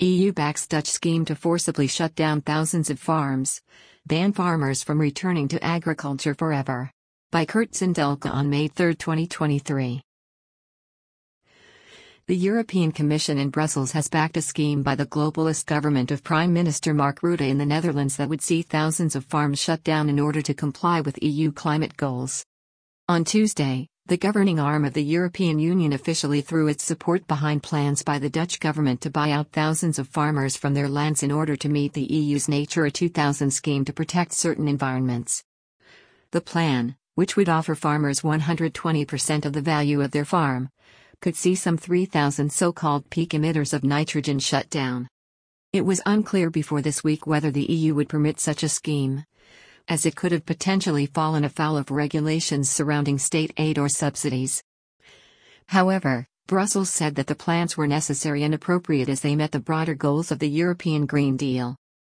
EU backs Dutch scheme to forcibly shut down thousands of farms, ban farmers from returning to agriculture forever. By Kurt Zindelke on May 3, 2023. The European Commission in Brussels has backed a scheme by the globalist government of Prime Minister Mark Rutte in the Netherlands that would see thousands of farms shut down in order to comply with EU climate goals. On Tuesday, the governing arm of the European Union officially threw its support behind plans by the Dutch government to buy out thousands of farmers from their lands in order to meet the EU's Natura 2000 scheme to protect certain environments. The plan, which would offer farmers 120% of the value of their farm, could see some 3,000 so-called peak emitters of nitrogen shut down. It was unclear before this week whether the EU would permit such a scheme, as it could have potentially fallen afoul of regulations surrounding state aid or subsidies. However, Brussels said that the plans were necessary and appropriate as they met the broader goals of the European Green Deal.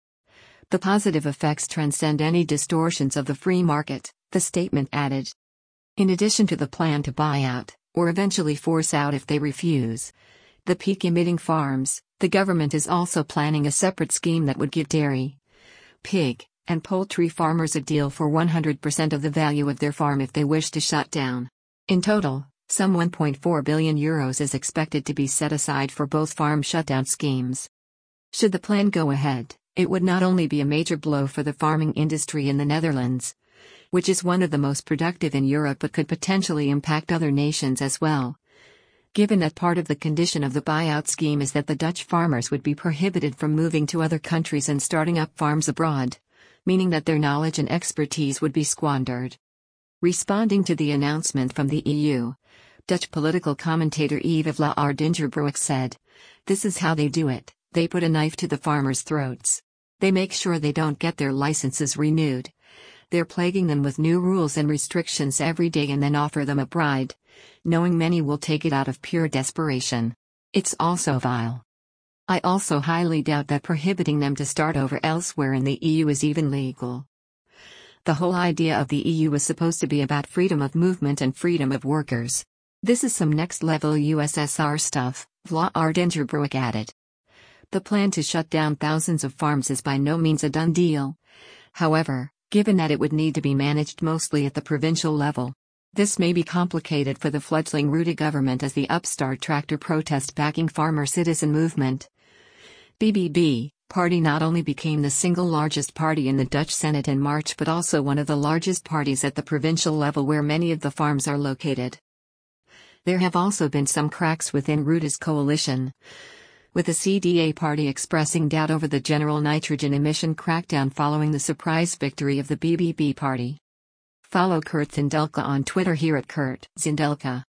The positive effects transcend any distortions of the free market, the statement added. In addition to the plan to buy out, or eventually force out if they refuse, the peak-emitting farms, the government is also planning a separate scheme that would give dairy, pig, and poultry farmers a deal for 100% of the value of their farm if they wish to shut down. In total, some €1.4 billion is expected to be set aside for both farm shutdown schemes. Should the plan go ahead, it would not only be a major blow for the farming industry in the Netherlands, which is one of the most productive in Europe, but could potentially impact other nations as well, given that part of the condition of the buyout scheme is that the Dutch farmers would be prohibited from moving to other countries and starting up farms abroad, meaning that their knowledge and expertise would be squandered. Responding to the announcement from the EU, Dutch political commentator Yves Vlaardingerbroek said, "This is how they do it, they put a knife to the farmers' throats. They make sure they don't get their licenses renewed. They're plaguing them with new rules and restrictions every day and then offer them a bride, knowing many will take it out of pure desperation. It's also vile. I also highly doubt that prohibiting them to start over elsewhere in the EU is even legal." The whole idea of the EU was supposed to be about freedom of movement and freedom of workers. This is some next-level USSR stuff, Vlaardingerbroek added. The plan to shut down thousands of farms is by no means a done deal. However, given that it would need to be managed mostly at the provincial level, this may be complicated for the fledgling Rutte government as the upstart tractor protest backing farmer citizen movement, BBB, party not only became the single largest party in the Dutch Senate in March but also one of the largest parties at the provincial level where many of the farms are located. There have also been some cracks within Rutte's coalition, with the CDA party expressing doubt over the general nitrogen emission crackdown following the surprise victory of the BBB party. Follow Kurt Zindelke on Twitter here at Kurt Zindelke.